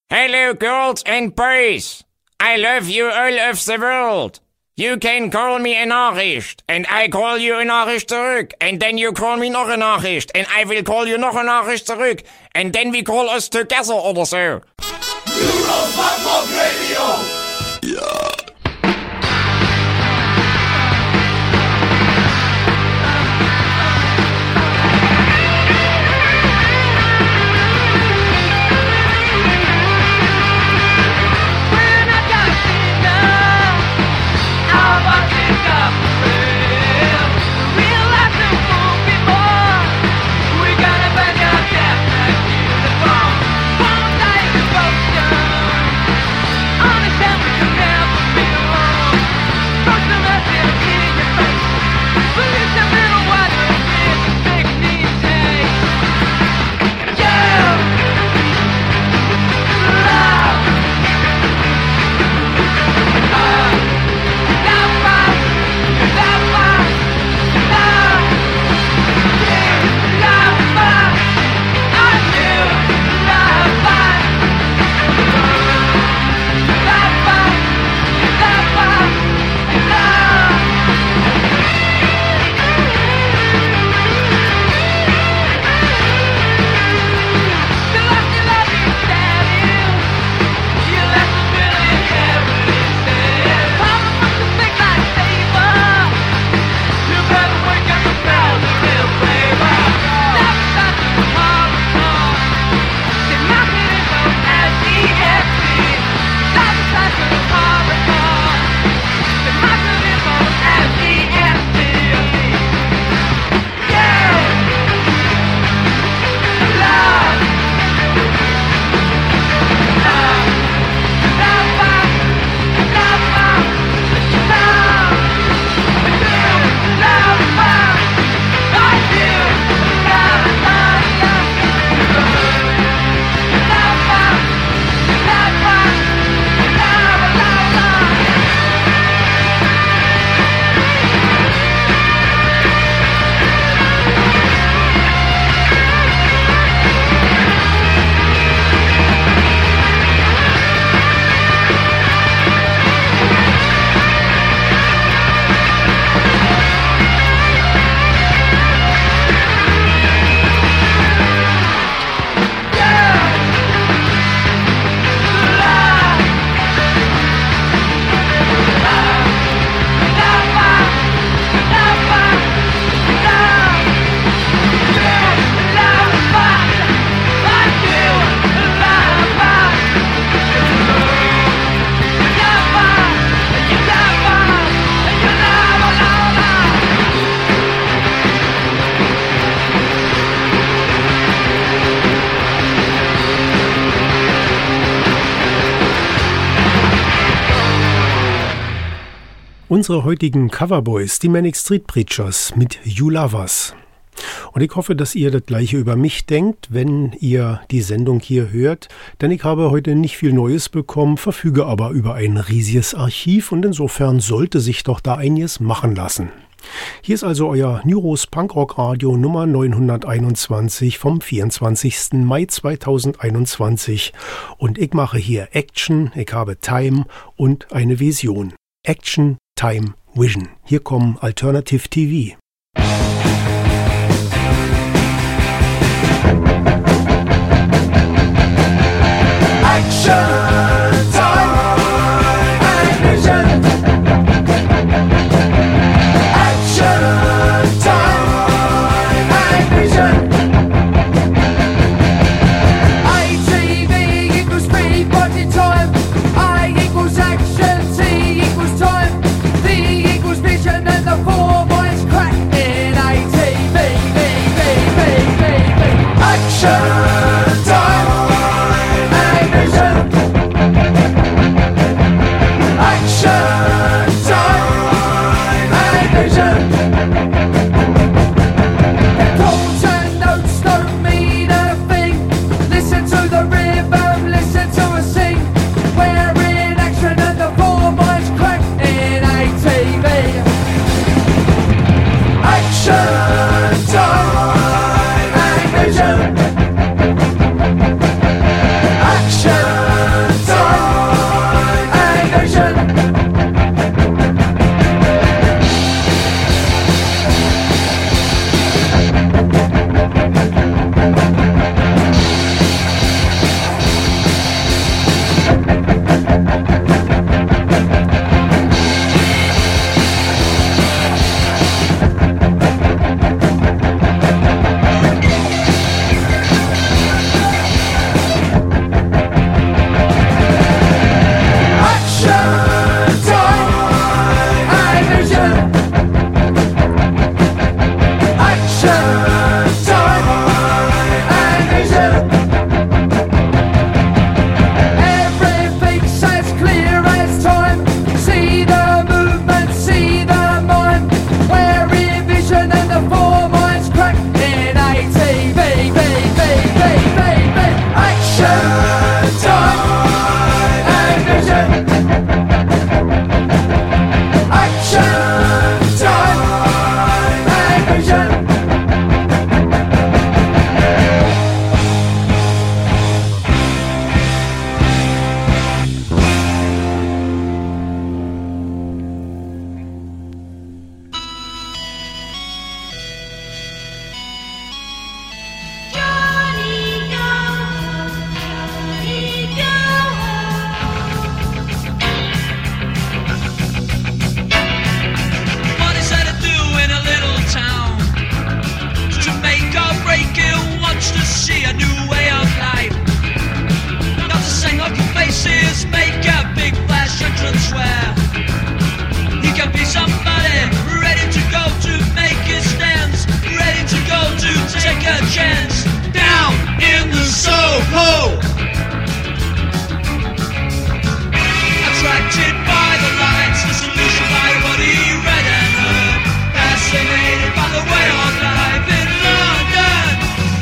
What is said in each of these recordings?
Hello, girls and boys. I love you all of the world. You can call me a Nachricht, and I call you a Nachricht zurück, and then you call me noch a Nachricht, and I will call you noch a Nachricht zurück, and then we call us together oder so. Europe Radio! Ja. Unsere heutigen Coverboys, die Manic Street Preachers mit You Love Us. Und ich hoffe, dass ihr das Gleiche über mich denkt, wenn ihr die Sendung hier hört, denn ich habe heute nicht viel Neues bekommen, verfüge aber über ein riesiges Archiv und insofern sollte sich doch da einiges machen lassen. Hier ist also euer Nyros Punkrock Radio Nummer 921 vom 24. Mai 2021 und ich mache hier Action, ich habe Time und eine Vision. Action, Time, Vision. Hier kommen Alternative TV. Action, time and vision. Action, time and vision. ATV equals speed, body time. I equals action, T equals time. V equals vision and the 4 minds crack. just make a big flash entrance where he can be somebody ready to go to make his stands, ready to go to take a chance down in the Soho. Attracted by the lights, disillusioned by what he read and heard, fascinated by the way of life in London.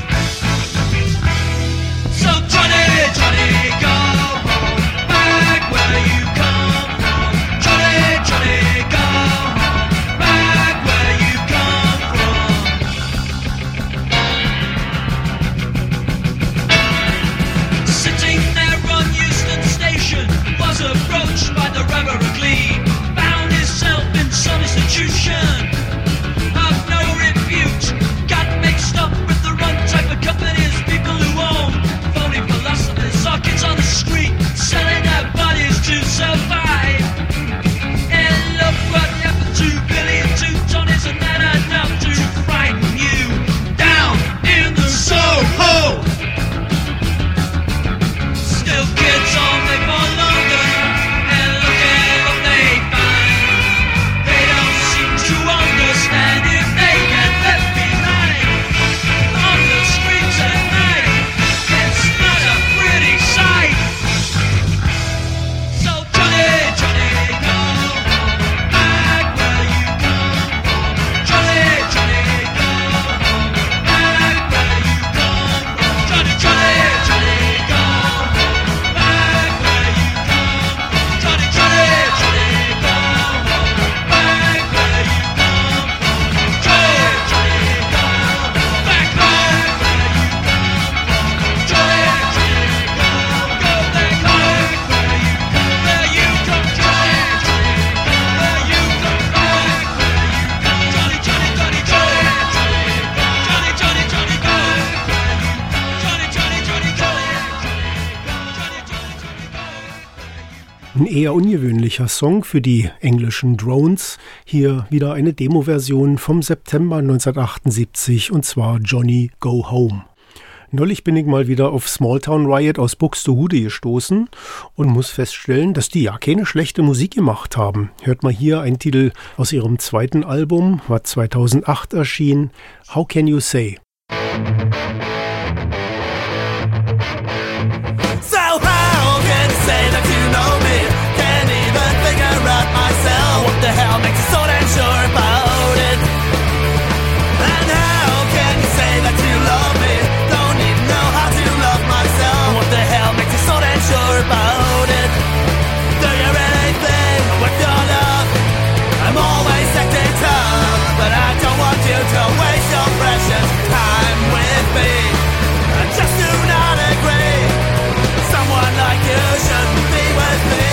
So Johnny, Johnny, go home, back where you come from. Johnny, Johnny, go home, back where you come from. Sitting there on Euston Station, was approached by the Reverend Glee, found himself in some institution of no repute, got mixed up with the wrong type of companies, people who own phony philosophers, saw kids on the street selling their bodies to survive. And look what happened to Billy and to Tony, isn't that enough to frighten you down in the Soho? Still kids on their for London, and look at what they find. They don't seem to understand if they get left behind on the streets at night. It's not a pretty sight. So Johnny, Johnny, go home, back where you come from. Johnny, Johnny, go home, back where you come from. Johnny, Johnny, Johnny, go home, back where you come from. Johnny, Johnny, Johnny, go home, back where you come from. Johnny, Johnny, go home, back where you come from. Johnny, Johnny, go back home where you come, where you come. Johnny, Johnny, where you come back, where you come. Johnny, Johnny, Johnny, Johnny, Johnny, Johnny, Johnny, go where you come. Johnny, Johnny, Johnny, Johnny, Johnny, Johnny, go. Ein eher ungewöhnlicher Song für die englischen Drones. Hier wieder eine Demo-Version vom September 1978 und zwar Johnny Go Home. Neulich bin ich mal wieder auf Smalltown Riot aus Buxtehude gestoßen und muss feststellen, dass die ja keine schlechte Musik gemacht haben. Hört mal hier einen Titel aus ihrem zweiten Album, was 2008 erschien, How Can You Say? So how can you say that you know me? Can't even figure out myself. What the hell makes you so damn sure about it? And how can you say that you love me? Don't even know how to love myself. What the hell makes you so damn sure about it? Do you really think with your love I'm always acting tough? But I don't want you to waste your precious time with me. I just do not agree. Someone like you shouldn't be with me.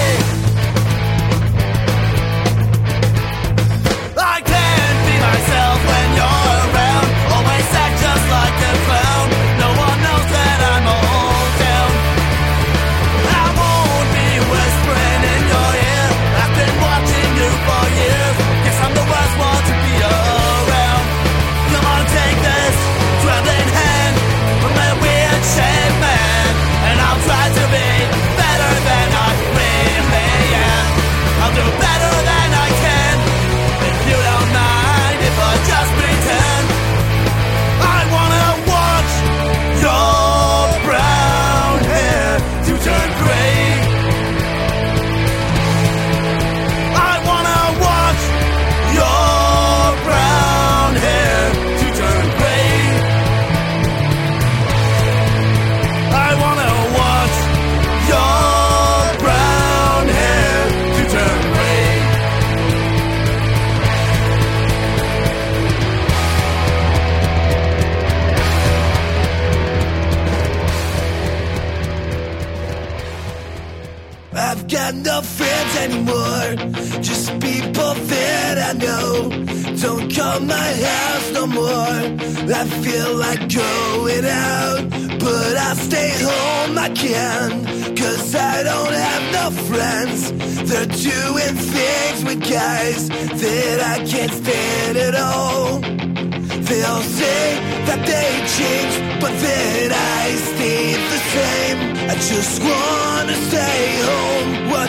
I can't be myself when you're around. Always act just like a clown. No one knows that I'm all down. I won't be whispering in your ear. I've been watching you for years. Guess I'm the worst one to be around. Come on, take this trembling hand from that weird shaped man, and I'll try to be better than I really am. I'll do better than I can, if you don't mind if I just pretend. I wanna watch your brown hair to turn gray. I wanna watch your brown hair to turn gray. I wanna watch your brown hair to turn gray. I've got no friends anymore, just people that I know. Don't come my house no more. I feel like going out, but I stay home I can, 'cause I don't have no friends. They're doing things with guys that I can't stand at all. They'll say that they changed, but then I stayed the same. I just wanna stay home.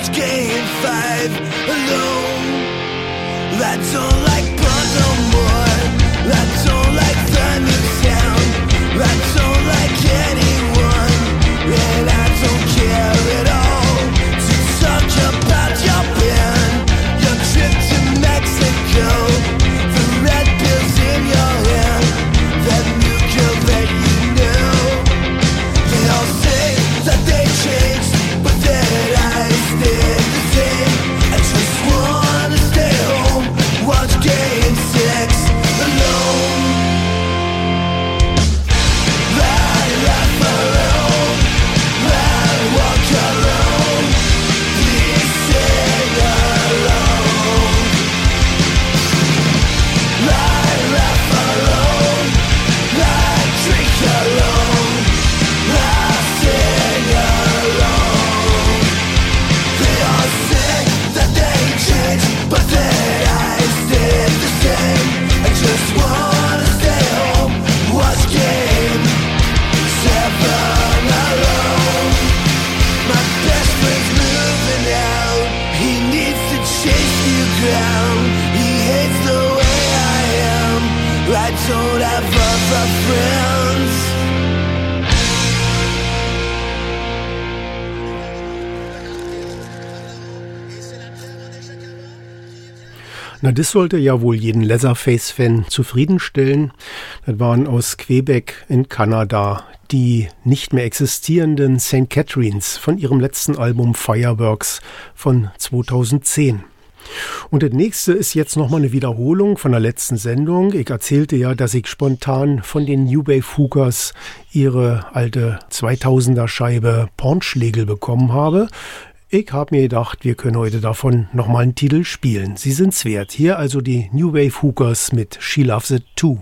watch Game 5 alone. I don't like Baltimore, I don't like Thunder Sound, I don't like anyone, and I don't care at all to talk about your band, your trip to Mexico, the red pills in your hand, that new girl that you know. They all say that they changed, but that I stayed the same. I just wanna stay home, watch Game 6 alone. Ride life alone, ride walk alone, please sing alone. Ride life alone, ride drink alone, ride sing alone. They all say that they changed, but that I stayed the same. I just wanna stay home, watch Game 7 alone. My best friend's moving out, he needs to chase new ground. He hates the way I am, I don't have other friends. Na, das sollte ja wohl jeden Leatherface-Fan zufriedenstellen. Das waren aus Quebec in Kanada die nicht mehr existierenden St. Catharines von ihrem letzten Album Fireworks von 2010. Und das nächste ist jetzt nochmal eine Wiederholung von der letzten Sendung. Ich erzählte ja, dass ich spontan von den New Wave Hookers ihre alte 2000er Scheibe Pornschlägel bekommen habe. Ich habe mir gedacht, wir können heute davon nochmal einen Titel spielen. Sie sind's wert. Hier also die New Wave Hookers mit She Loves It Too.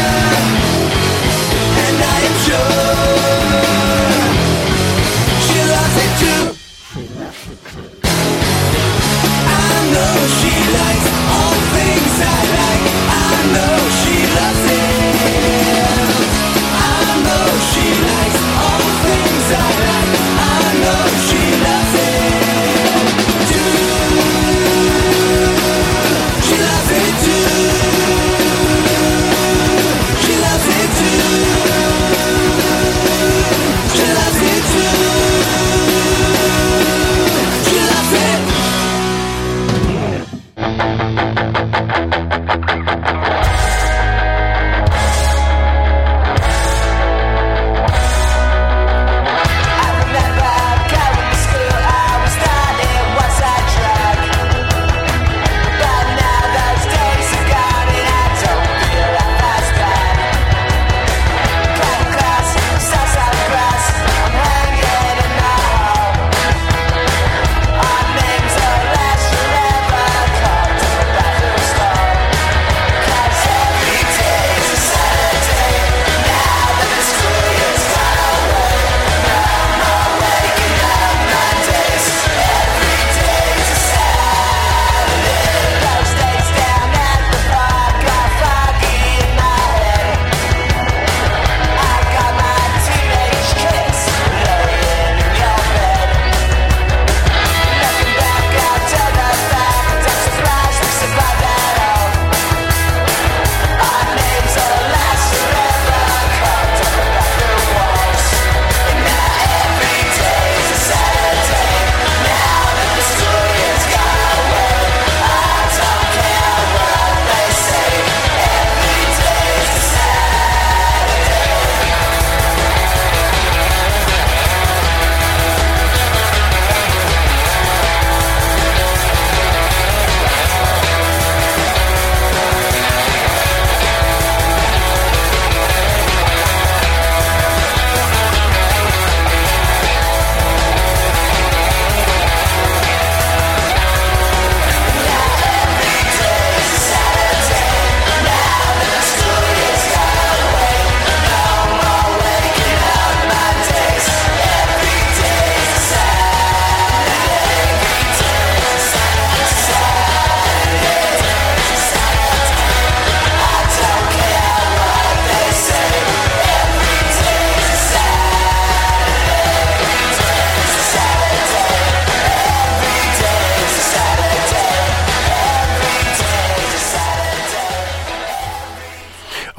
She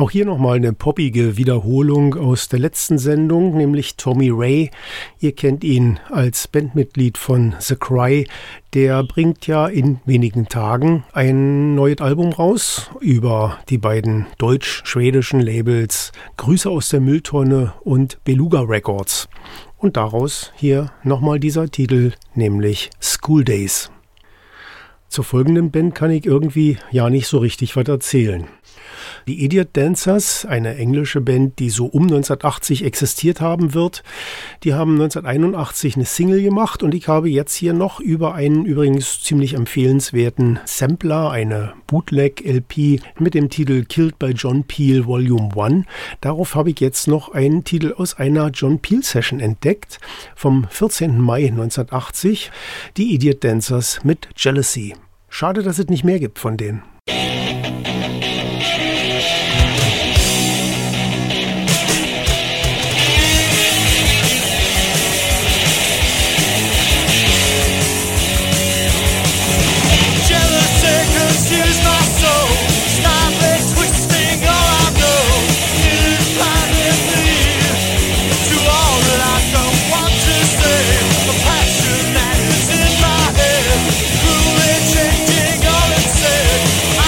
Auch hier nochmal eine poppige Wiederholung aus der letzten Sendung, nämlich Tommy Ray. Ihr kennt ihn als Bandmitglied von The Cry. Der bringt ja in wenigen Tagen ein neues Album raus über die beiden deutsch-schwedischen Labels Grüße aus der Mülltonne und Beluga Records. Und daraus hier nochmal dieser Titel, nämlich School Days. Zur folgenden Band kann ich irgendwie ja nicht so richtig was erzählen. Die Idiot Dancers, eine englische Band, die so um 1980 existiert haben wird, die haben 1981 eine Single gemacht und ich habe jetzt hier noch über einen übrigens ziemlich empfehlenswerten Sampler, eine Bootleg-LP mit dem Titel Killed by John Peel Volume 1. Darauf habe ich jetzt noch einen Titel aus einer John Peel Session entdeckt, vom 14. Mai 1980, die Idiot Dancers mit Jealousy. Schade, dass es nicht mehr gibt von denen. Passion that is in my head, cruelly changing all it said.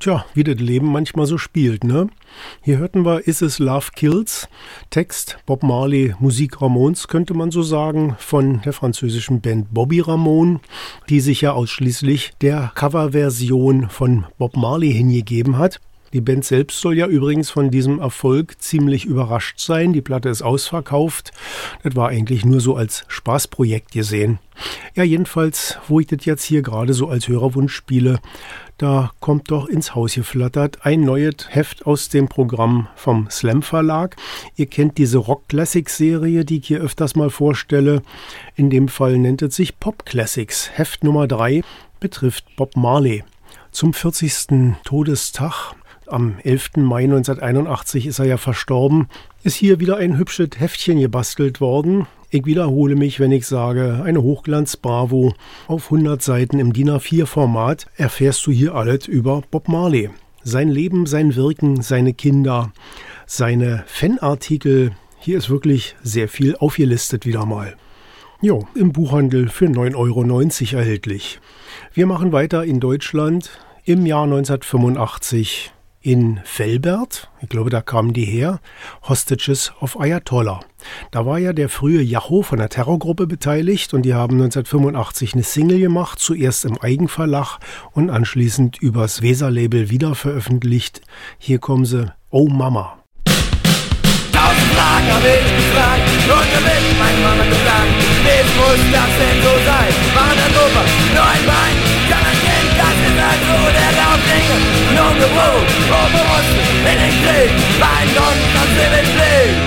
Tja, wie das Leben manchmal so spielt, ne? Hier hörten wir Is It Love Kills, Text Bob Marley, Musik Ramones, könnte man so sagen, von der französischen Band Bobby Ramone, die sich ja ausschließlich der Coverversion von Bob Marley hingegeben hat. Die Band selbst soll ja übrigens von diesem Erfolg ziemlich überrascht sein. Die Platte ist ausverkauft. Das war eigentlich nur so als Spaßprojekt gesehen. Ja, jedenfalls, wo ich das jetzt hier gerade so als Hörerwunsch spiele, da kommt doch ins Haus geflattert ein neues Heft aus dem Programm vom Slam Verlag. Ihr kennt diese Rock Classics Serie, die ich hier öfters mal vorstelle. In dem Fall nennt es sich Pop Classics. Heft Nummer 3 betrifft Bob Marley. Zum 40. Todestag am 11. Mai 1981 ist er ja verstorben, ist hier wieder ein hübsches Heftchen gebastelt worden. Ich wiederhole mich, wenn ich sage, eine Hochglanz-Bravo. Auf 100 Seiten im DIN A4-Format erfährst du hier alles über Bob Marley. Sein Leben, sein Wirken, seine Kinder, seine Fanartikel. Hier ist wirklich sehr viel aufgelistet wieder mal. Jo, im Buchhandel für 9,90 € erhältlich. Wir machen weiter in Deutschland im Jahr 1985. In Velbert, ich glaube, da kamen die her, Hostages of Ayatollah. Da war ja der frühe Yahoo von der Terrorgruppe beteiligt und die haben 1985 eine Single gemacht, zuerst im Eigenverlag und anschließend übers Weser-Label wieder veröffentlicht. Hier kommen sie, Oh Mama. 1000 Fragen hab ich gefragt und damit meine Mama gesagt, wie muss das denn so sein? War in Europa nur ein Bein, kann ein Kind, das ist halt so der Lauf Dinge. Nun gewohnt, unbewusst, in den Krieg, mein Gott, das will ich fliehen.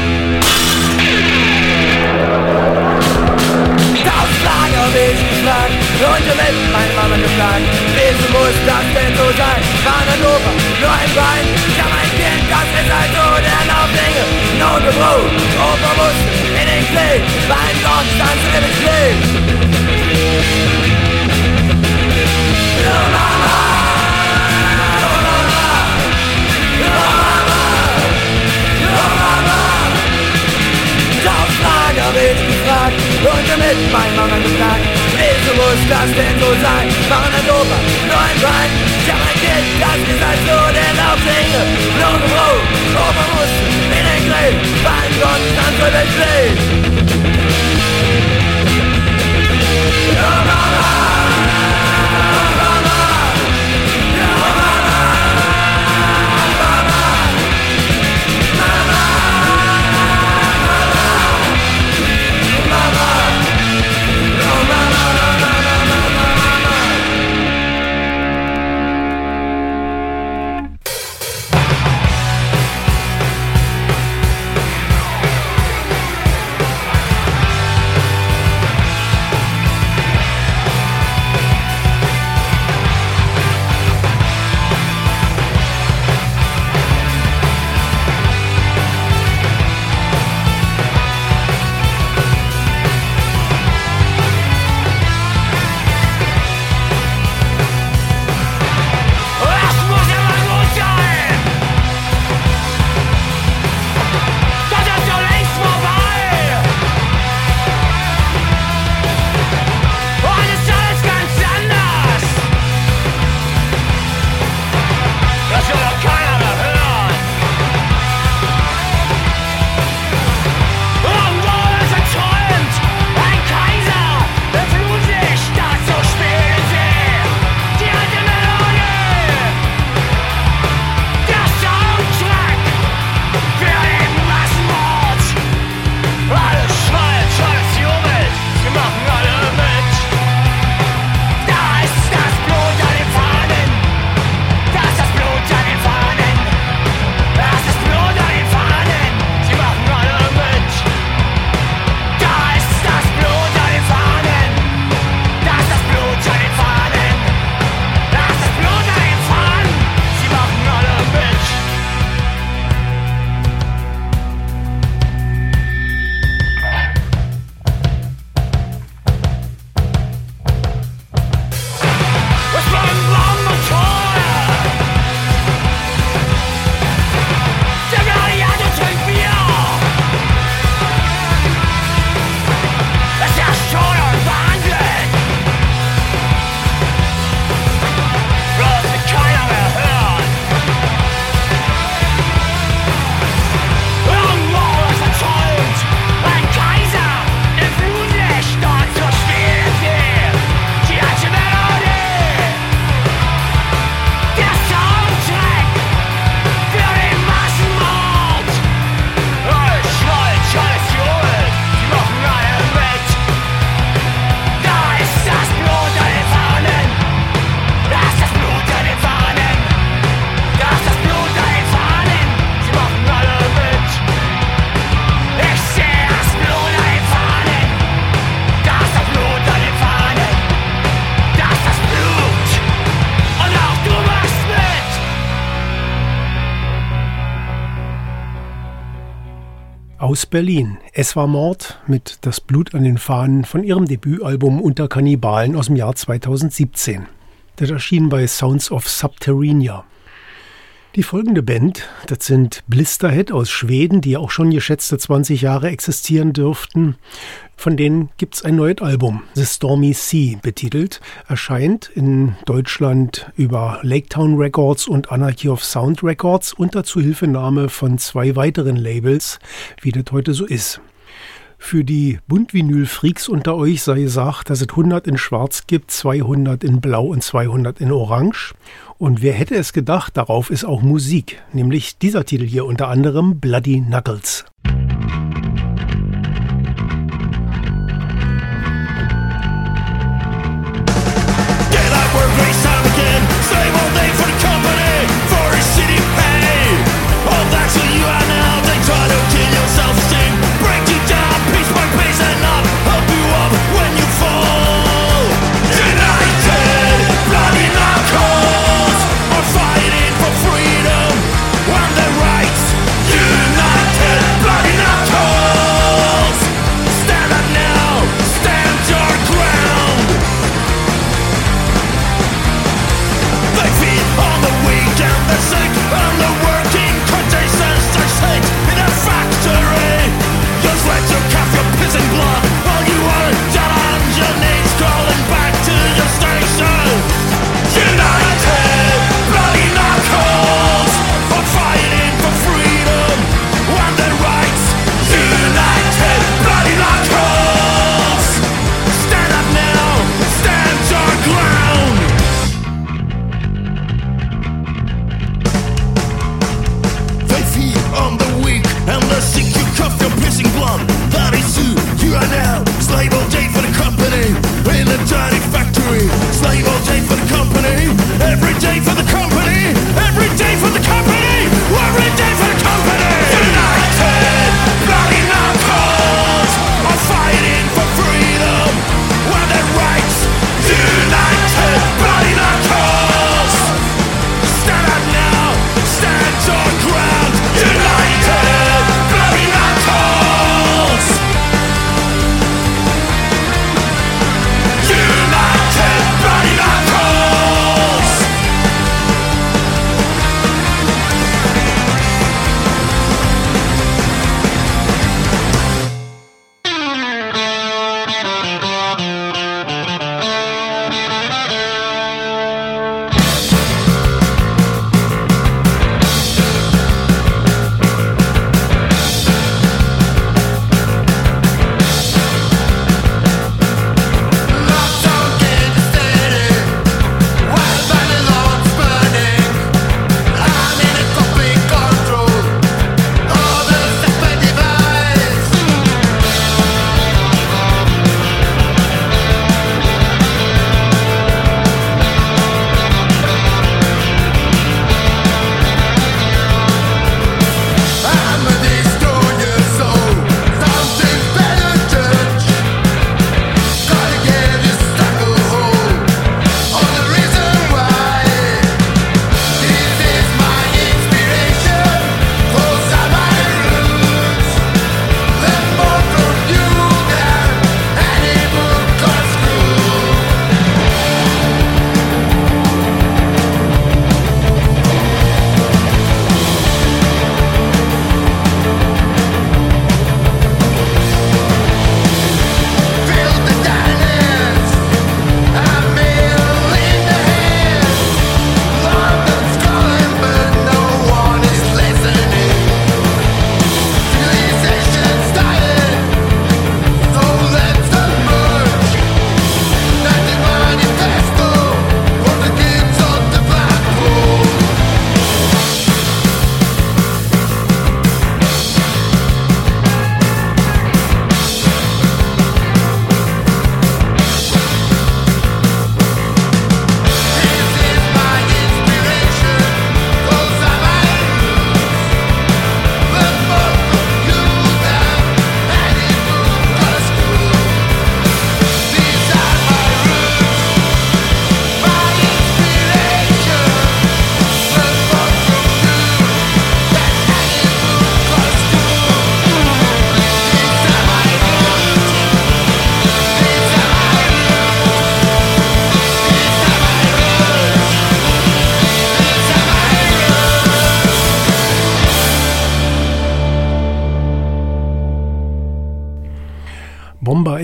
1000 Fragen hab ich gefragt und damit meine Mama gefragt, wieso muss das denn so sein? War in Europa nur ein Bein, kann ein Kind, das ist halt so der Lauf Dinge. Nun gewohnt, unbewusst, in den Krieg, mein Gott, das will ich fliehen. Oh Mama, oh Mama, oh Mama, oh Mama. 1000 Fragen hab ich gefragt und damit meine Mama gefragt, wieso muss das denn so sein? War in Europa nur ein Bein, ich hab ein Kind, das ist halt so der Lauf Dinge. Nur gewohnt, unbewusst, in den Krieg, mein Gott, das will ich fliehen. Oh Mama. aus Berlin. Es war Mord mit Das Blut an den Fahnen von ihrem Debütalbum Unter Kannibalen aus dem Jahr 2017. Das erschien bei Sounds of Subterranea. Die folgende Band, das sind Blisterhead aus Schweden, die auch schon geschätzte 20 Jahre existieren dürften. Von denen gibt's ein neues Album, The Stormy Sea betitelt, erscheint in Deutschland über Laketown Records und Anarchy of Sound Records unter Zuhilfenahme von 2 weiteren Labels, wie das heute so ist. Für die Buntvinyl-Freaks unter euch sei gesagt, dass es 100 in Schwarz gibt, 200 in Blau und 200 in Orange. Und wer hätte es gedacht, darauf ist auch Musik, nämlich dieser Titel hier unter anderem Bloody Knuckles. United, bloody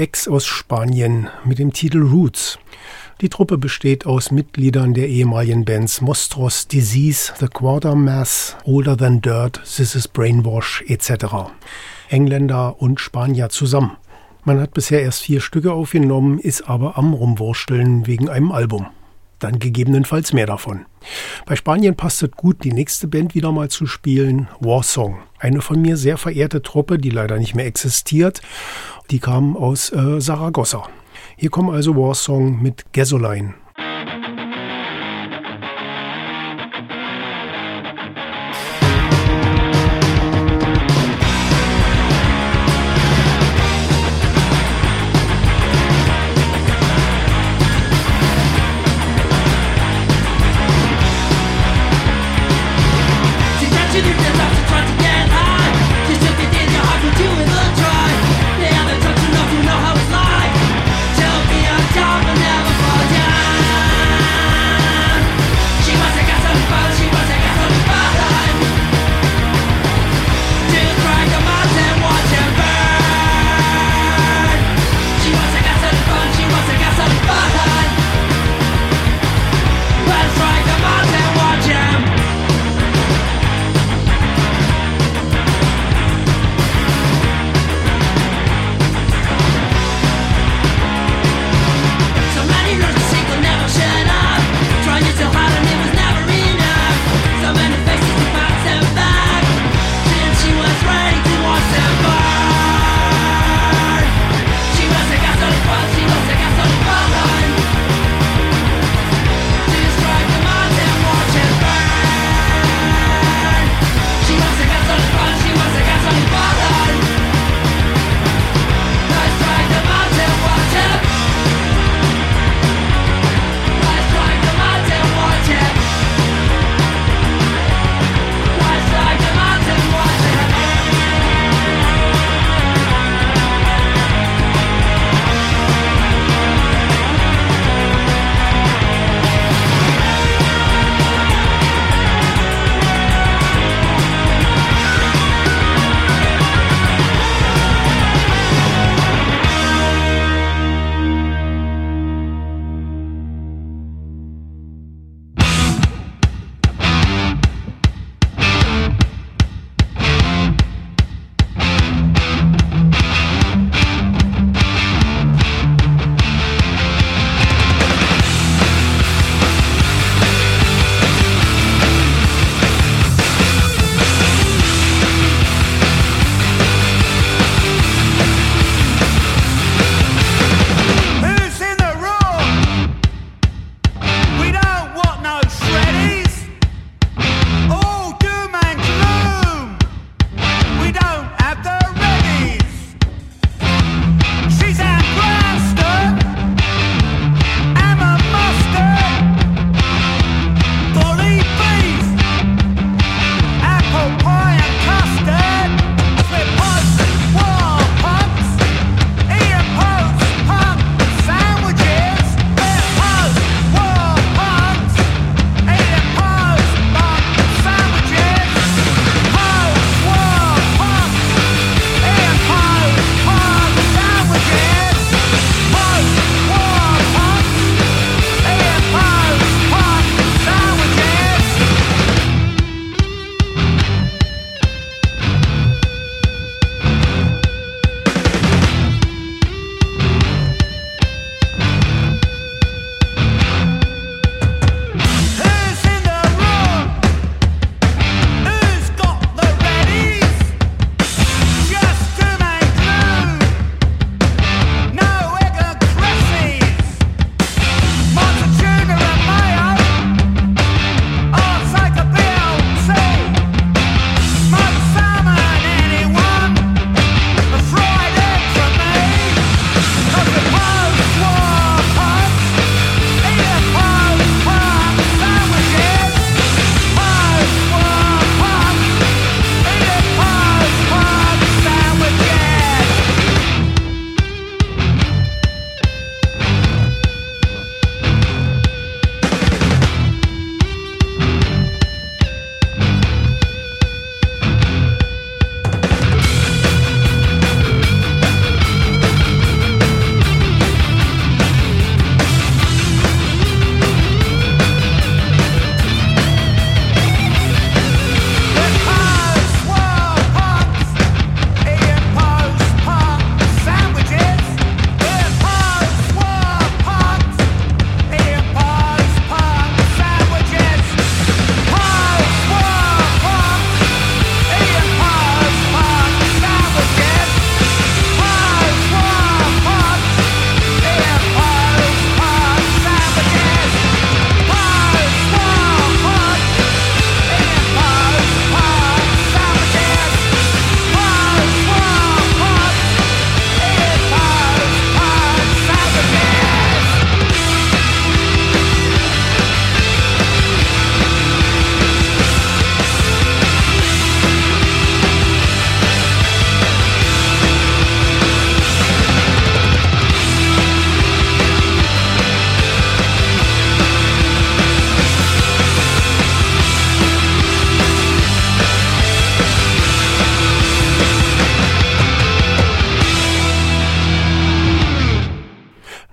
Ex aus Spanien mit dem Titel Roots. Die Truppe besteht aus Mitgliedern der ehemaligen Bands Monstrous Disease, The Quatermass, Older Than Dirt, This Is Brainwash etc. Engländer und Spanier zusammen. Man hat bisher erst 4 Stücke aufgenommen, ist aber am Rumwursteln wegen einem Album. Dann gegebenenfalls mehr davon. Bei Spanien passt es gut, die nächste Band wieder mal zu spielen, Warsong. Eine von mir sehr verehrte Truppe, die leider nicht mehr existiert. Die kam aus Saragossa. Hier kommen also Warsong mit Gasoline. She got you in the dark, she tried to get high. She took it in your heart, but you in the try. They haven't touched enough, you know how it's like. Tell me I'm down, but never fall down.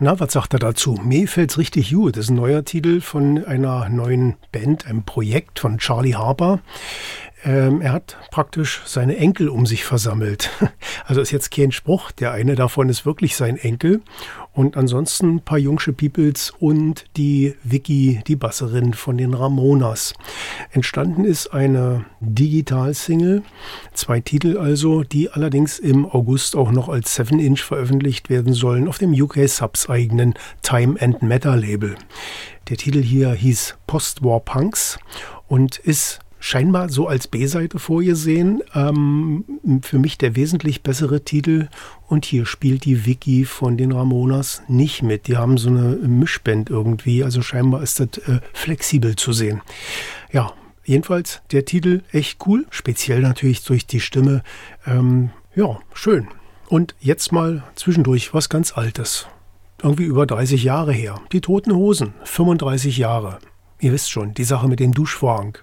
Na, was sagt er dazu? Mir fällt's richtig gut. Das ist ein neuer Titel von einer neuen Band, einem Projekt von Charlie Harper. Er hat praktisch seine Enkel um sich versammelt. Also ist jetzt kein Spruch, der eine davon ist wirklich sein Enkel. Und ansonsten ein paar jungsche Peoples und die Vicky, die Basserin von den Ramonas. Entstanden ist eine Digital-Single, 2 Titel also, die allerdings im August auch noch als 7-Inch veröffentlicht werden sollen auf dem UK Subs eigenen Time and Matter Label. Der Titel hier hieß Post-War Punks und ist scheinbar so als B-Seite vorgesehen. Für mich der wesentlich bessere Titel. Und hier spielt die Vicky von den Ramonas nicht mit. Die haben so eine Mischband irgendwie. Also scheinbar ist das flexibel zu sehen. Ja, jedenfalls der Titel echt cool. Speziell natürlich durch die Stimme. Ja, schön. Und jetzt mal zwischendurch was ganz Altes. Irgendwie über 30 Jahre her. Die Toten Hosen, 35 Jahre. Ihr wisst schon, die Sache mit dem Duschvorhang.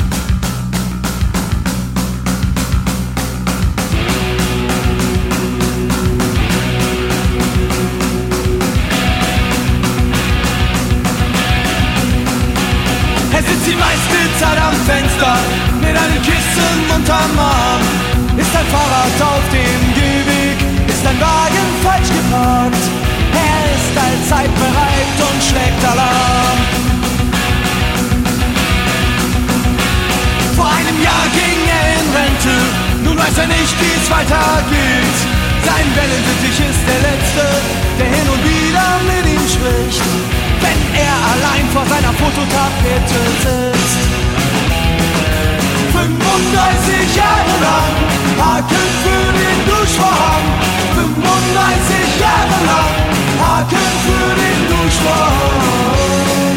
Er sitzt die meiste Zeit am Fenster mit einem Kissen unterm Arm. Ist ein Fahrrad auf dem Gehweg, ist ein Wagen falsch geparkt. Er ist allzeit bereit und schlägt Alarm. Vor einem Jahr ging er in Rente, nun weiß er nicht, wie es weitergeht. Sein Wellensittich ist der Letzte, der hin und wieder mit ihm spricht, wenn er allein vor seiner Fototapete sitzt. 35 Jahre lang, Haken für den Duschvorhang. 35 Jahre lang, Haken für den Duschvorhang.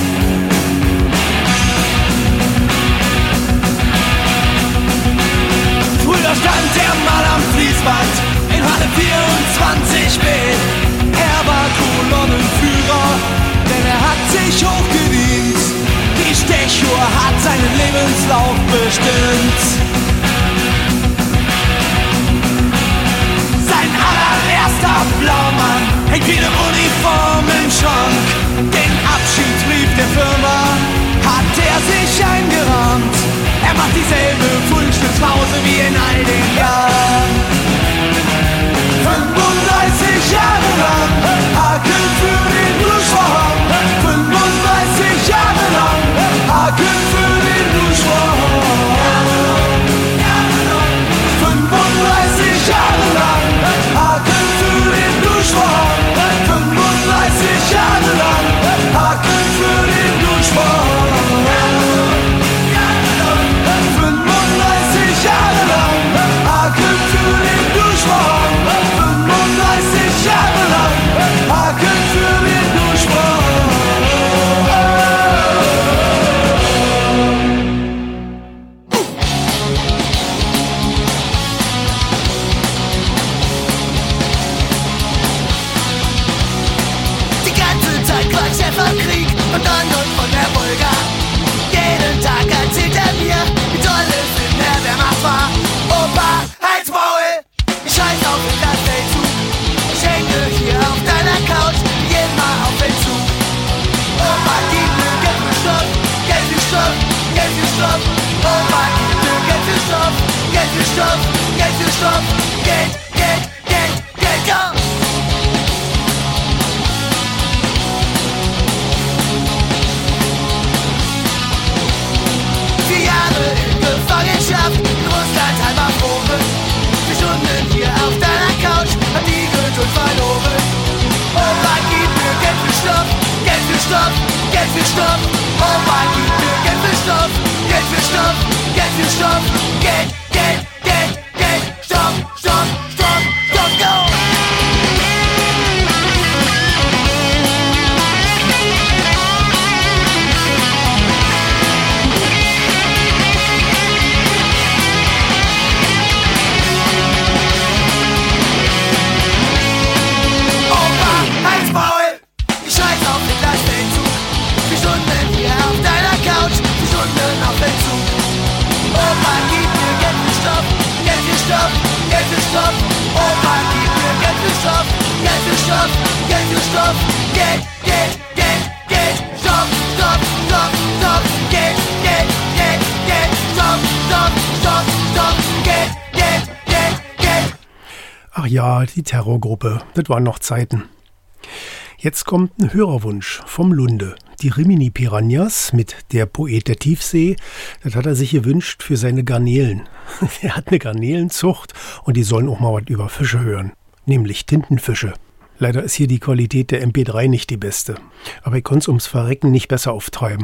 Früher stand er mal am Fließband in Halle 24b. Er war Kolonnenführer, denn er hat sich hochgedient. Die Stechuhr hat seinen Lebenslauf bestimmt. Sein allererster Blaumann hängt wie eine Uniform im Schrank. Den Abschiedsbrief der Firma hat er sich eingerahmt. Er macht dieselbe Frühstückspause wie in all den Jahren. 35 Jahre lang, Haken für den Duschvorhang. 35 Jahre lang, Haken für den Duschvorhang. 35 Jahre lang, Haken für den Duschvorhang. 35 Jahre lang, Haken für den Duschvorhang. 35 Jahre lang, Haken für den Duschvorhang. 35 Jahre lang, Haken für den Duschvorhang. Die ganze Zeit quatscht er vom Krieg und dann und von der Wolga. Jeden Tag erzählt er mir, wie toll es in der Wehrmacht war. Opa, halt's Maul! Ich scheiß auf den Gastfeldzug. Ich hänge hier auf deiner Couch, geh mal auf den Zug. Opa, gib mir Geld für Stoff, Geld für Stoff, Geld für Stoff. Opa, gib mir Geld für Stoff, Geld für Stoff, Geld für Stoff. Geld, Geld, Geld, Geld, komm! Gefangenschaft in Russland halber Probe. 4 Stunden hier auf deiner Couch, hab die Geduld verloren. Opa, gib mir Geld für Stoff, Geld für Stoff, Geld für Stoff. Opa, gib mir Geld für Stoff, Geld für Stoff, Geld für Stoff. Geld, Geld, Geld, Geld, Stopp, Stopp, Stopp, Stopp, go! Halt's Maul! Ich scheiß auf den Gastfeldzug. 4 Stunden stopp, geht, stopp, stopp, stopp, stopp, geht, stopp, stopp, stopp, stopp, geht. Ach ja, die Terrorgruppe, das waren noch Zeiten. Jetzt kommt ein Hörerwunsch vom Lunde. Die Rimini Piranhas mit Der Poet der Tiefsee, das hat er sich gewünscht für seine Garnelen. Er hat eine Garnelenzucht und die sollen auch mal was über Fische hören, nämlich Tintenfische. Leider ist hier die Qualität der MP3 nicht die beste, aber ich konnte es ums Verrecken nicht besser auftreiben.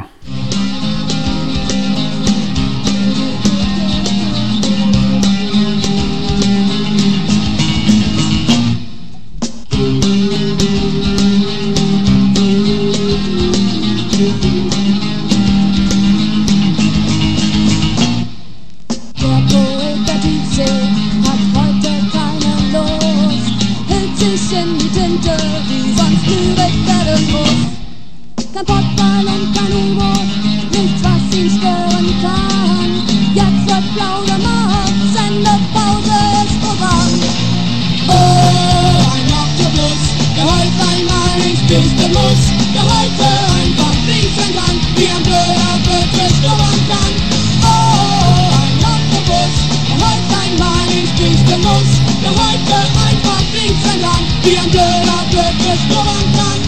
Kein Portball und kein U-Boot, nichts was ihn stören kann. Jetzt wird Plauder macht, Sendepause ist Programm. Oh, ein Oktopus, der heute einmal nicht dichten muss, der heute einfach fließen kann, wie ein blöder Würfel schlummern kann. Oh, ein Oktopus, der heute einmal nicht dichten muss, der heute einfach fließen kann, wie ein blöder Würfel schlummern kann.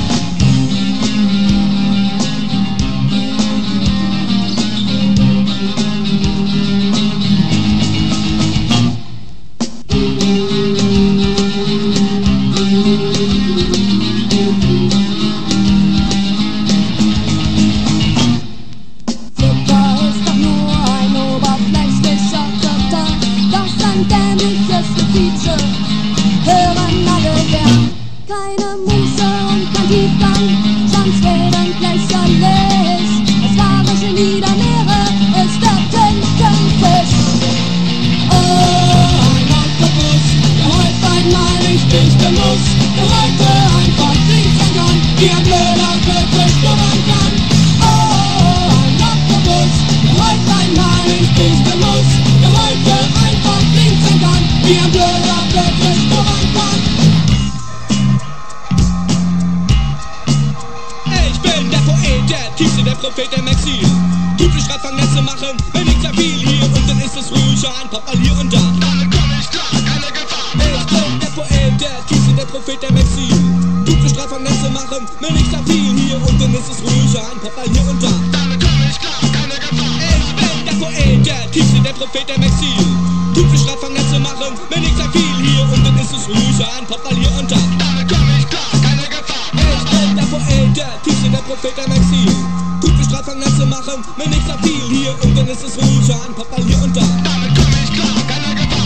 Keine Muße und kein Tiefgang, sonst wären lächerlich. Das wahre Genie der Meere ist der Tintenfisch. Oh, ein Oktopus, der heute einmal nicht dichten muss, der heute einfach fließen kann, wie ein blöder Würfel schlummern kann. Oh, ein Oktopus, der heute einmal nicht dichten muss, der heute einfach fließen kann, wie ein blöder Würfel schlummern kann. Der Tiefste, der Prophet im Exil. Typisch Radfangnetze machen, wenn ich sehr viel hier unten ist es ruhiger, ein Papa hier und da. Damit komm ich klar, keine Gefahr. Ich bin der Poet, der Tiefste, der Prophet im Exil. Typisch Radfangnetze machen, wenn ich sehr viel hier unten ist es ruhiger, ein Papa hier und da. Damit komm ich klar, keine Gefahr. Ich bin der Poet, der Tiefste, der Prophet im Exil. Typisch Radfangnetze machen, wenn ich sehr viel hier unten ist es ruhiger, ein Papa hier und da. Damit komm ich klar, keine Gefahr. Ich bin der Poet, der Tiefste, der Prophet im Exil. Typisch Radfangnetze machen, wenn ich sag viel hier und dann ist es ruhiger, ein Papa hier und da. Damit komm ich klar, keine Gefahr.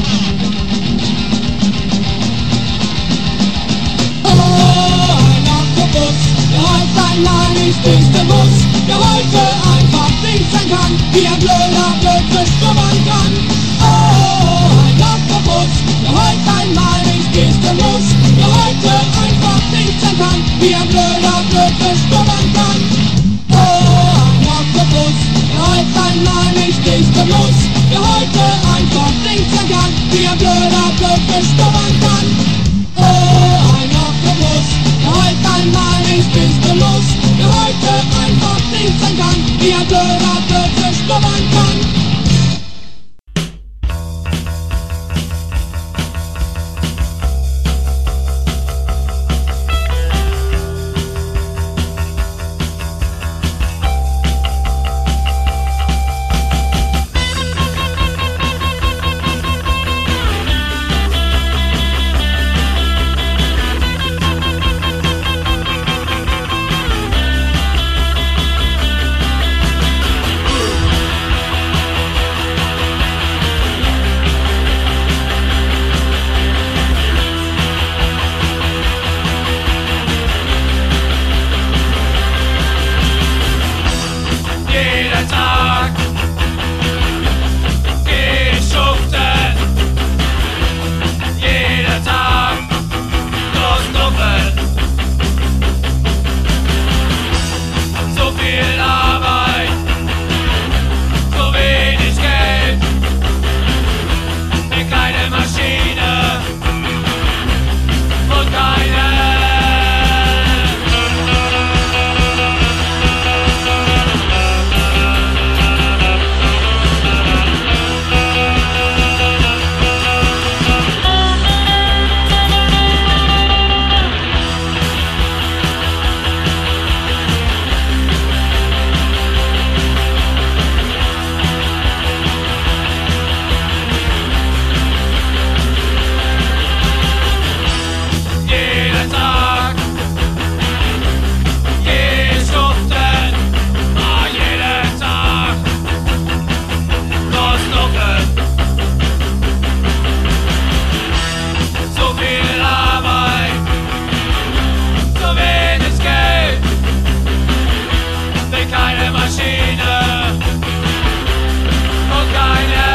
Oh, ein Oktopus, der heute einmal nicht dichten muss, der heute einfach fließen kann, wie ein blöder Würfel schlummern kann. Oh, ein Oktopus, der heute einmal nicht dichten muss, der heute einfach fließen kann, wie ein blöder Würfel schlummern kann. Oh, ein Oktopus, der heute einmal nicht dichten muss, der heute einfach fließen kann, wie ein blöder Würfel schlummern kann. Oh, ein Oktopus, der heute einmal nicht dichten muss, der heute einfach fließen kann, wie ein blöder Würfel schlummern kann. keine Maschine und keine.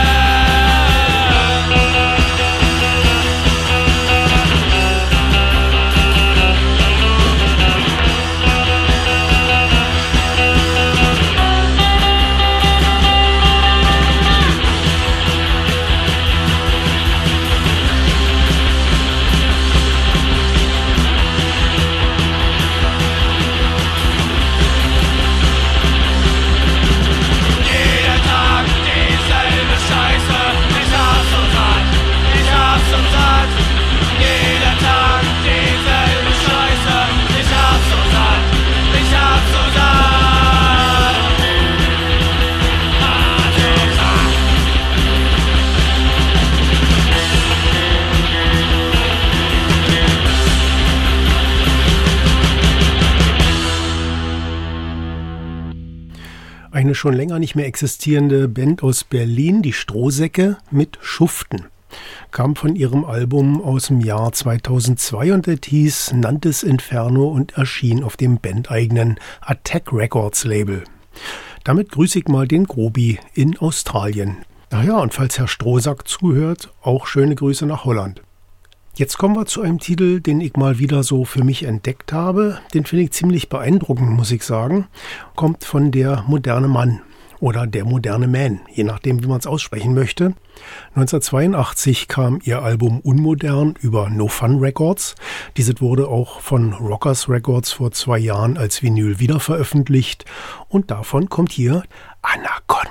Eine schon länger nicht mehr existierende Band aus Berlin, die Strohsäcke mit Schuften, kam von ihrem Album aus dem Jahr 2002 und das hieß Nantes Inferno und erschien auf dem bandeigenen Attack Records Label. Damit grüße ich mal den Grobi in Australien. Ach ja, und falls Herr Strohsack zuhört, auch schöne Grüße nach Holland. Jetzt kommen wir zu einem Titel, den ich mal wieder so für mich entdeckt habe. Den finde ich ziemlich beeindruckend, muss ich sagen. Kommt von der moderne Mann oder der moderne Man, je nachdem, wie man es aussprechen möchte. 1982 kam ihr Album Unmodern über No Fun Records. Dieses wurde auch von Rockers Records vor 2 Jahren als Vinyl wiederveröffentlicht. Und davon kommt hier Anaconda.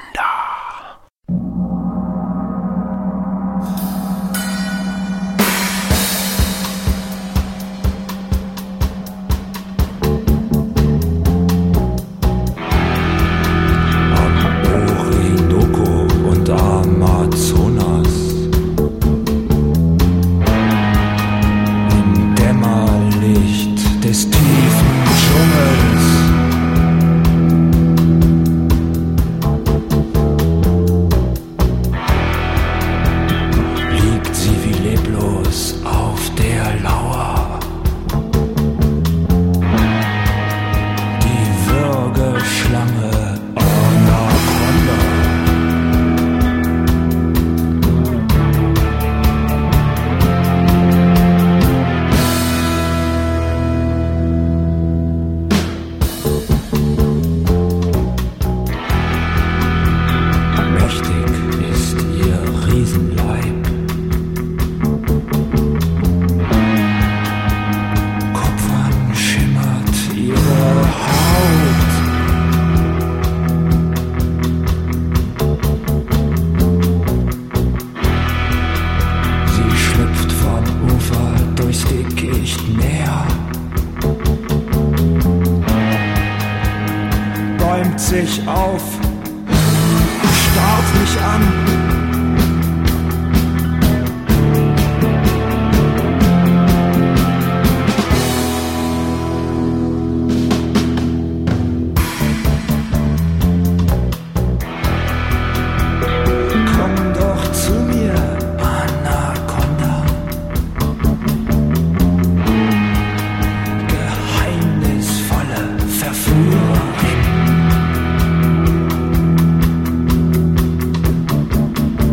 Amazonas. Im Dämmerlicht des tiefen Dschungels liegt sie wie leblos auf der Lauer. Die Würgeschlange Anaconda. Sich auf, starrt mich an. Komm doch zu mir, Anaconda. Geheimnisvolle Verführerin.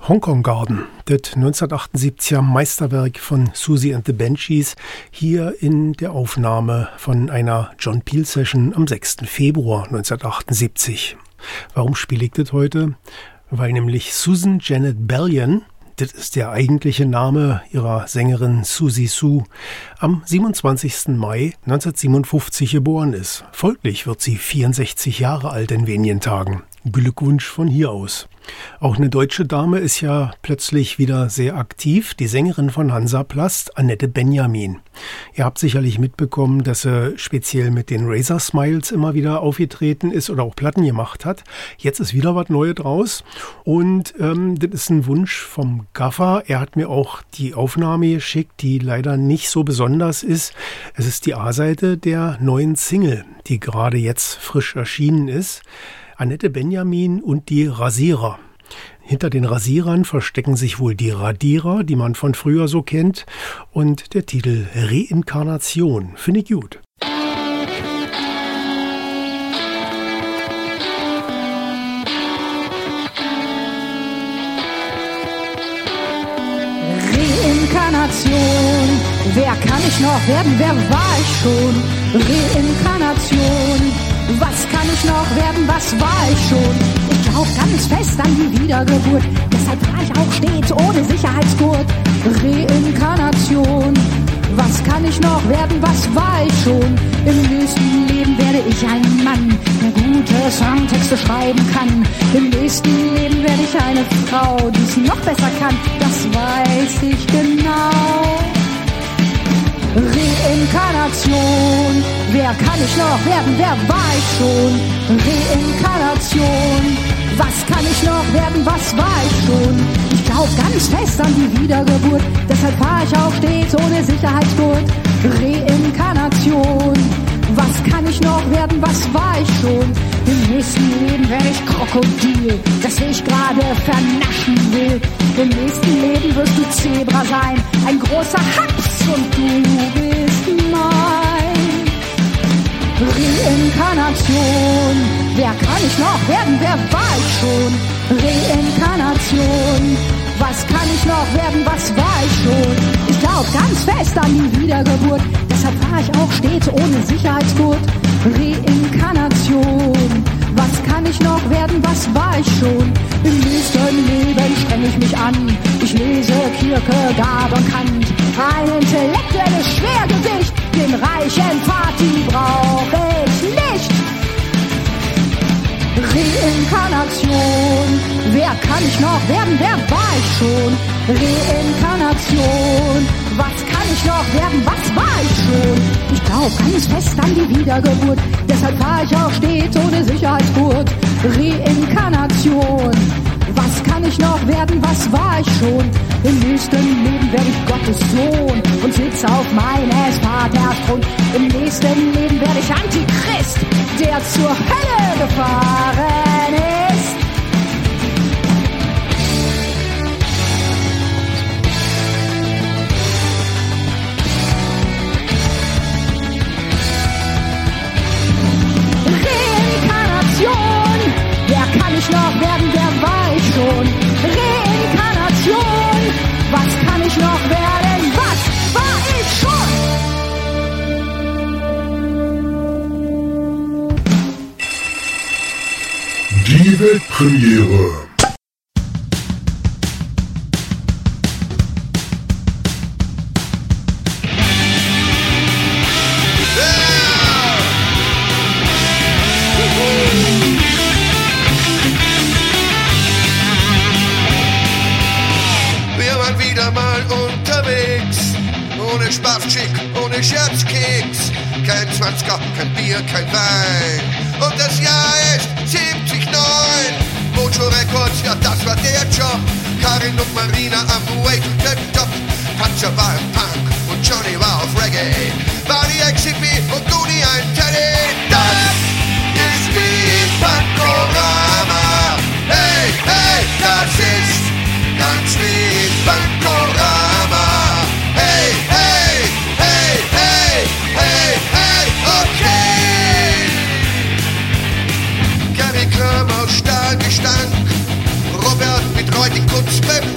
Hong Kong Garden, das 1978er Meisterwerk von Siouxsie and the Banshees, hier in der Aufnahme von einer John Peel Session am 6. Februar 1978. Warum spiele ich das heute? Weil nämlich Susan Janet Bellion, das ist der eigentliche Name ihrer Sängerin Siouxsie Sioux, am 27. Mai 1957 geboren ist. Folglich wird sie 64 Jahre alt in wenigen Tagen. Glückwunsch von hier aus. Auch eine deutsche Dame ist ja plötzlich wieder sehr aktiv, die Sängerin von Hansaplast, Annette Benjamin. Ihr habt sicherlich mitbekommen, dass sie speziell mit den Razor Smiles immer wieder aufgetreten ist oder auch Platten gemacht hat. Jetzt ist wieder was Neues draus und das ist ein Wunsch vom Gaffer. Er hat mir auch die Aufnahme geschickt, die leider nicht so besonders ist. Es ist die A-Seite der neuen Single, die gerade jetzt frisch erschienen ist. Annette Benjamin und die Rasierer. Hinter den Rasierern verstecken sich wohl die Radierer, die man von früher so kennt. Und der Titel Reinkarnation finde ich gut. Reinkarnation, wer kann ich noch werden, wer war ich schon? Reinkarnation, was kann ich noch werden, was war ich schon? Ich glaub ganz fest an die Wiedergeburt, deshalb war ich auch stets ohne Sicherheitsgurt. Reinkarnation, was kann ich noch werden, was war ich schon? Im nächsten Leben werde ich ein Mann, der gute Songtexte schreiben kann. Im nächsten Leben werde ich eine Frau, die es noch besser kann, das weiß ich genau. Reinkarnation, wer kann ich noch werden, wer war ich schon? Reinkarnation, was kann ich noch werden, was war ich schon? Ich glaub ganz fest an die Wiedergeburt, deshalb fahr ich auch stets ohne Sicherheitsgurt. Reinkarnation, was kann ich noch werden, was war ich schon? Im nächsten Leben werde ich Krokodil, das ich gerade vernaschen will. Im nächsten Leben wirst du Zebra sein, ein großer Haps und du bist mein. Reinkarnation, wer kann ich noch werden, wer war ich schon? Reinkarnation, was kann ich noch werden, was war ich schon? Ich glaub ganz fest an die Wiedergeburt, deshalb fahr ich auch stets ohne Sicherheitsgurt. Reinkarnation, was kann ich noch werden, was war ich schon? Im nächsten Leben streng ich mich an, ich lese Kierkegaard und Kant. Ein intellektuelles Schwergewicht, den reichen Party brauch ich nicht. Reinkarnation, wer kann ich noch werden, wer war ich schon? Reinkarnation, was kann ich noch werden, was war ich schon? Ich glaub ganz fest an die Wiedergeburt, deshalb fahr ich auch stets ohne Sicherheitsgurt. Reinkarnation, was kann ich noch werden, was war ich schon? Im nächsten Leben werde ich Gottes Sohn und sitze auf meines Vaters Thron. Im nächsten Leben werde ich Antichrist, der zur Hölle gefahren ist. Reinkarnation, wer kann ich noch werden, wer war ich schon? Reinkarnation, was kann ich noch werden, was war ich schon? Die Weltpremiere. Wir waren wieder mal unterwegs, ohne Spaßschick, ohne Scherzkeks, kein 20er, kein Bier, kein Wein. Und das Jahr ist 79. Mojo Records, ja das war der Job. Karin und Marina am Way to the Top. Panzer war im Punk und Johnny war auf Reggae. Barney XCP und Dudi ein Teddy. Das ist wie Bankorama. Hey, hey, das ist ganz wie Bankorama. Hey, hey, hey, hey, hey, hey, okay. Gary Kram aus Stahlgestank. Robert mit Reuting Kunstbepp.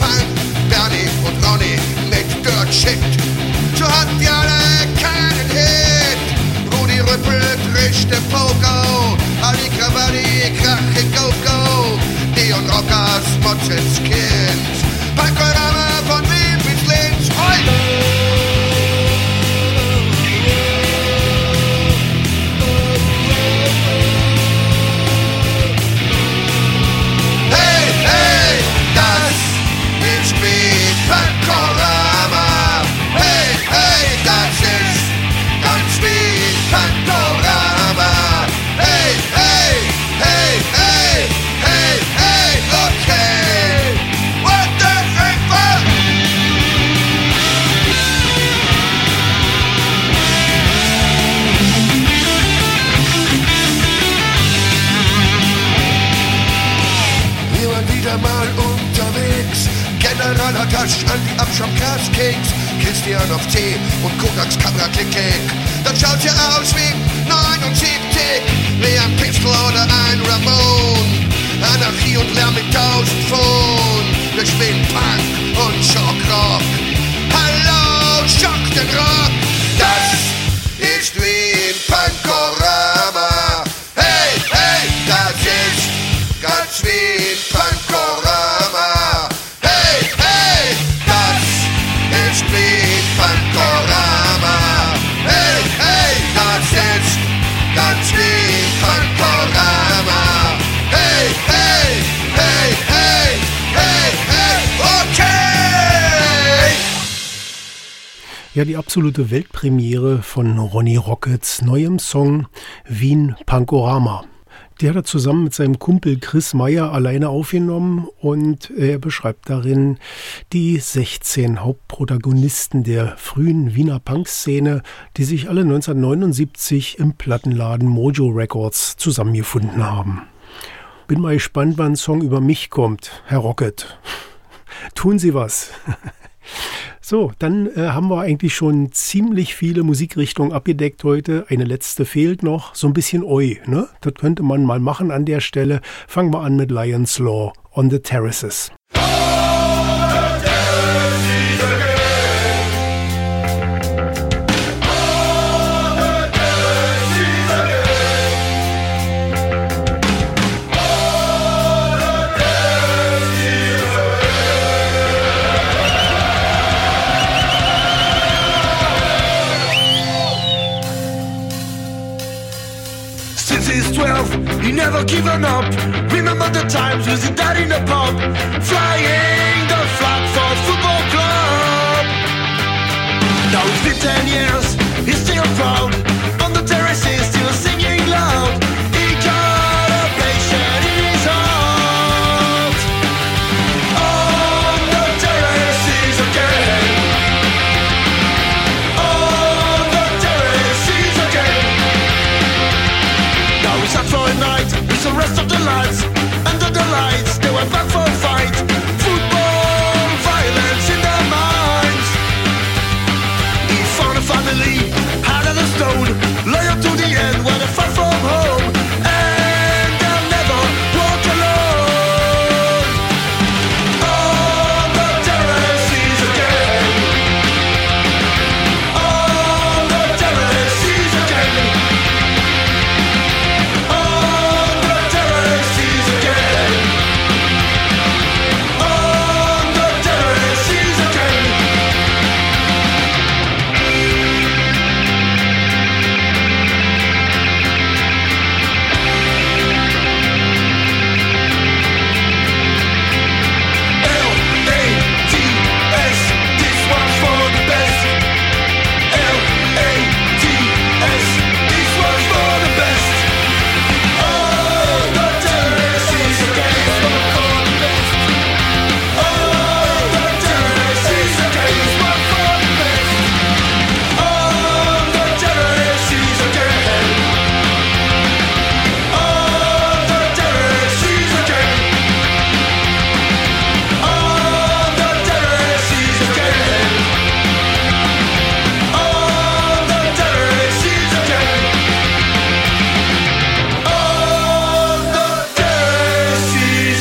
wieder mal unterwegs. General hat Hasch an die Abschaum-Gas-Keks. Christian auf Tee und Kodaks Kamera-Klick-Klick. Das schaut ja aus wie 79, wie ein Pistol oder ein Ramon. Anarchie und Lärm mit 1000 Pfund. Wir spielen Punk und Schockrock. Hallo, Schock den Rock. Das ist Wien Punkorama. Hey, hey, das ist ganz Wien Punkorama. Hey, hey, das ist Wien Punkorama. Hey, hey, das ist ganz Wien Punkorama. Hey, hey, hey, hey, hey, hey, okay! Ja, die absolute Weltpremiere von Ronny Rockets neuem Song Wien Punkorama. Der hat er zusammen mit seinem Kumpel Chris Meyer alleine aufgenommen und er beschreibt darin die 16 Hauptprotagonisten der frühen Wiener Punkszene, die sich alle 1979 im Plattenladen Mojo Records zusammengefunden haben. Bin mal gespannt, wann ein Song über mich kommt, Herr Rocket. Tun Sie was. So, dann haben wir eigentlich schon ziemlich viele Musikrichtungen abgedeckt heute. Eine letzte fehlt noch, so ein bisschen Oi, ne? Das könnte man mal machen an der Stelle. Fangen wir an mit Lion's Law, On the Terraces. He never given up. Remember the times with his dad in the pub, flying the flag for football club. Now it's been 10 years, he's still proud. On the terraces, still singing loud. He got a patient in his heart. On the terraces again. On the terraces again. Now he's out for a night with the rest of the lads. Under the lights, they were back for a fight. Football, violence in their minds. He found a family, hard as a stone, loyal to the end when they far from home. And they'll never walk alone. On the terraces again. On the terraces again. On the terraces again. On the terraces again. L-A-T-S, this one's for the best. L-A-T-S, this one's for the best. On the terraces again, this one for the best. On the terraces again, this one for the best. On the terraces again. On the terraces again. On the terraces again. On the terraces again. On the terraces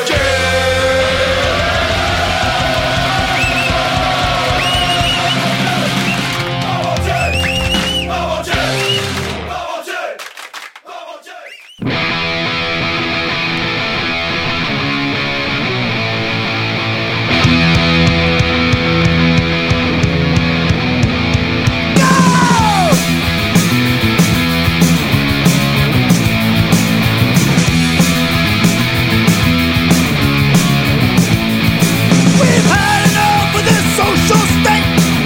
We've had enough of this social state.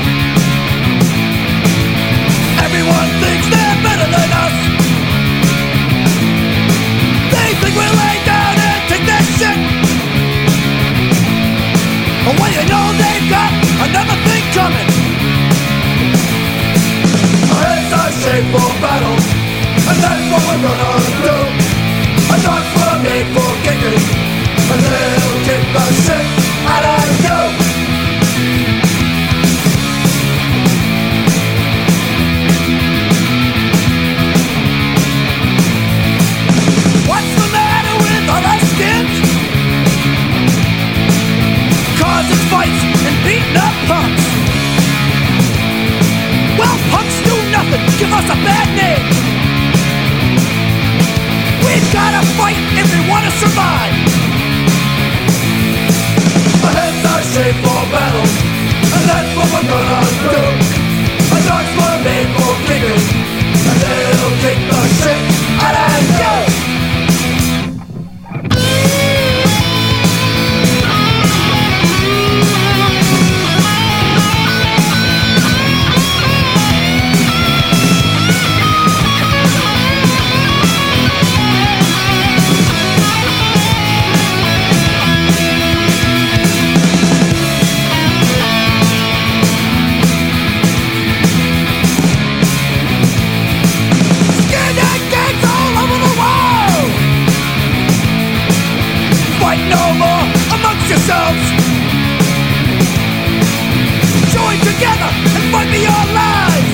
Everyone thinks they're better than us. They think we'll lay down and take their shit. But when you know they've got another thing coming. Our heads are shaped for battle, and that's what we're gonna do. Our thoughts were made for kicking, and they'll fight. Our heads are shaped for battle, and that's what we're gonna do. Our dogs were made for kicking, and they'll kick the shit out of you. No more amongst yourselves. Join together and fight for your lives.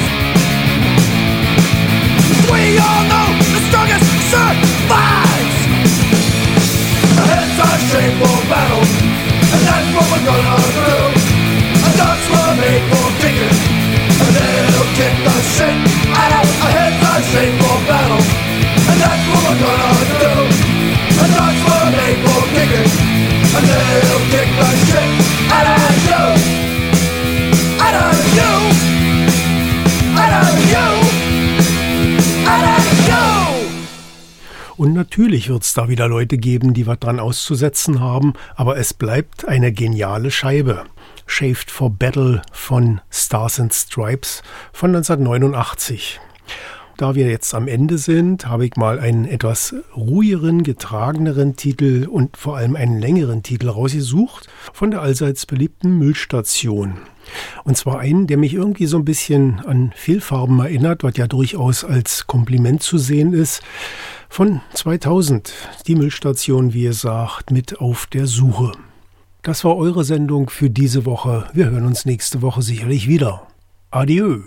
We all know the strongest survives. Our heads are shaped for battle, and that's what we're gonna do. Our dogs were made for kicking, and they'll kick the shit out of. Our heads are shaped for battle, and that's what we're gonna do. Our dogs were made for kicking, and they'll kick the shit out of you. Out of you. Out of you. Out of you. Und natürlich wird es da wieder Leute geben, die was dran auszusetzen haben, aber es bleibt eine geniale Scheibe. Shaved for Battle von Stars and Stripes von 1989. Da wir jetzt am Ende sind, habe ich mal einen etwas ruhigeren, getrageneren Titel und vor allem einen längeren Titel rausgesucht von der allseits beliebten Müllstation. Und zwar einen, der mich irgendwie so ein bisschen an Fehlfarben erinnert, was ja durchaus als Kompliment zu sehen ist. Von 2000, die Müllstation, wie ihr sagt, mit Auf der Suche. Das war eure Sendung für diese Woche. Wir hören uns nächste Woche sicherlich wieder. Adieu.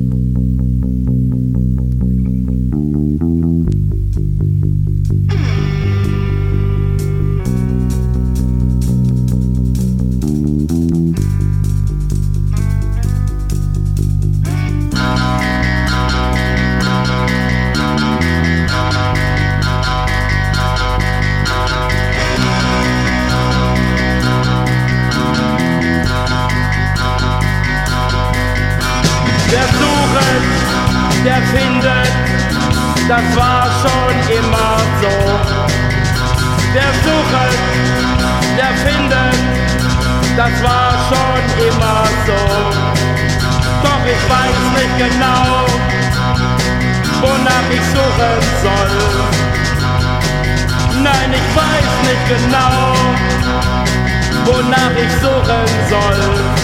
Der findet, das war schon immer so. Der sucht, der findet, das war schon immer so. Doch ich weiß nicht genau, wonach ich suchen soll. Nein, ich weiß nicht genau, wonach ich suchen soll.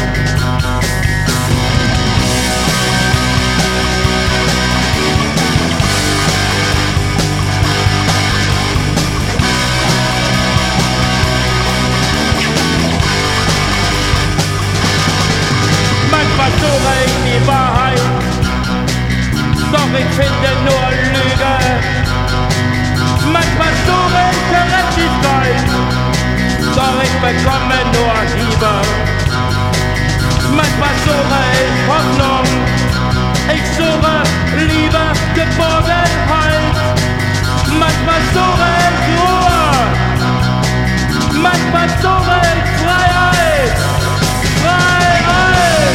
Manchmal suche ich die Wahrheit, doch ich finde nur Lüge. Manchmal suche ich Gerechtigkeit, doch ich bekomme nur Hiebe. Manchmal suche ich Hoffnung, ich suche Liebe, Geborgenheit. Manchmal suche ich Ruhe, manchmal suche ich Freiheit. Freiheit!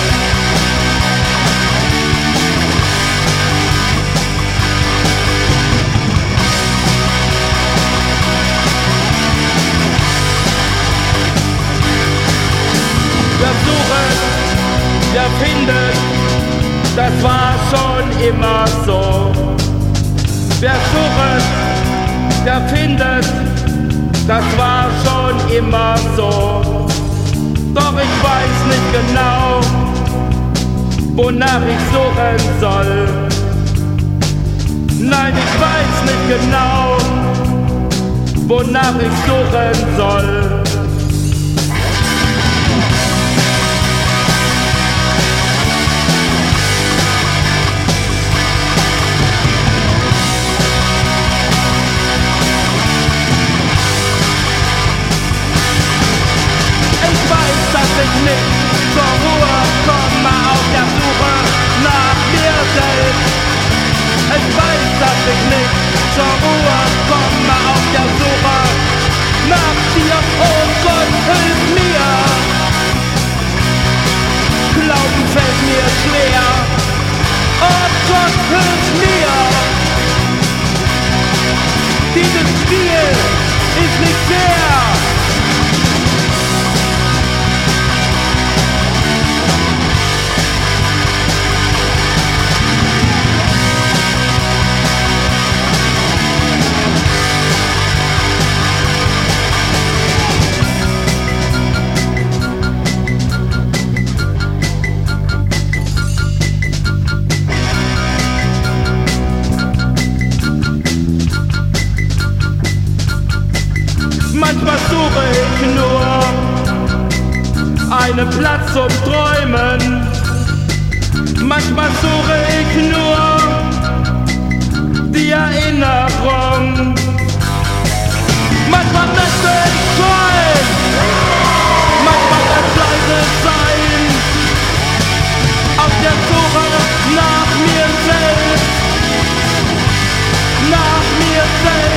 Der sucht, der findet, das war schon immer so. Der sucht, der findet, das war schon immer so. Doch ich weiß nicht genau, wonach ich suchen soll. Nein, ich weiß nicht genau, wonach ich suchen soll. Dass ich nicht zur Ruhe komme auf der Suche nach mir selbst. Ich weiß, dass ich nicht zur Ruhe komme auf der Suche Manchmal suche ich nur einen Platz zum Träumen. Manchmal suche ich nur die Erinnerung. Manchmal möchte ich schreien, manchmal ganz leise sein, auf der Suche nach mir selbst, nach mir selbst.